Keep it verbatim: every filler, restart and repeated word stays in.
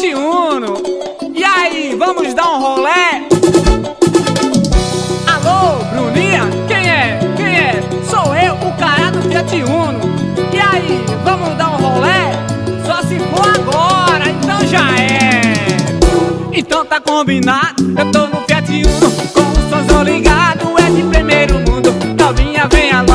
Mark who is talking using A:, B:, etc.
A: Fiat Uno. E aí, vamos dar um rolé? Alô, Bruninha? Quem é? Quem é? Sou eu, o cara do Fiat Uno. E aí, vamos dar um rolé? Só se for agora, então já é. Então tá combinado, eu tô no Fiat Uno, com o somzão ligado, é de primeiro mundo. Novinha, vem alô.